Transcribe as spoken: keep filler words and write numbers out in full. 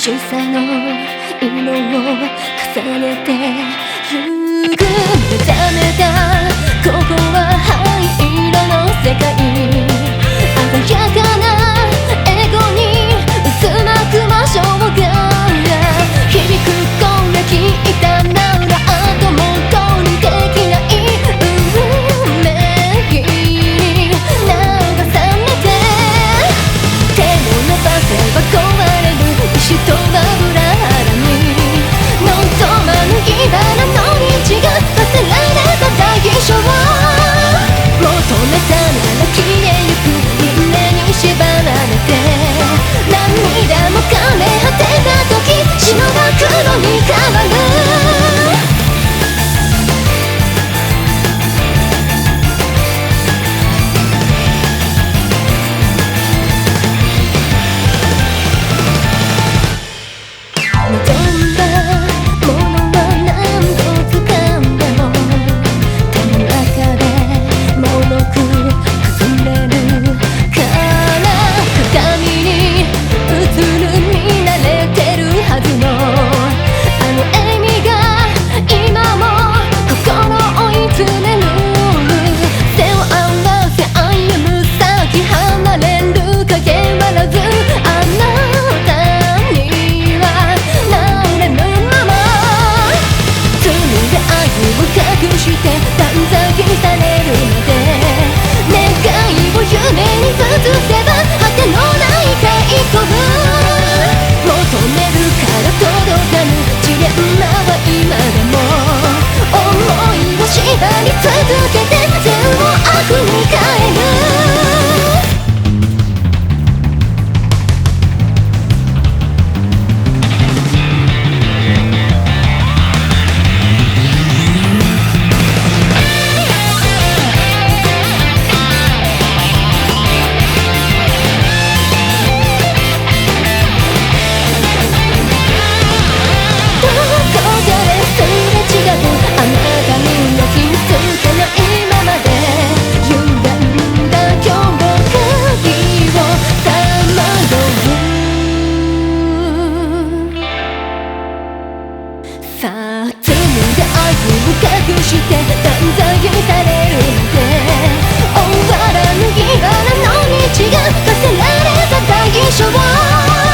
しさの色を重ねてゆく。目覚めたここは灰色の世界、鮮やかなエゴに渦巻く魔性が響く攻撃痛なら後戻りできない運命に流されて、手を伸ばせば壊れる石と油原に望まぬ茨の道が課せられた代償、求めたなら消えゆく夢に縛られて、涙も枯れ果てた時白が黒に変わる。して断罪にされるまで願いを夢に移せば果てのない快楽、求めるから届かぬジレンマは今でも思いを縛り続けて善を悪に変える。さあ罪で愛を隠して断罪にされるまで終わらぬ茨の道が課せられた代償。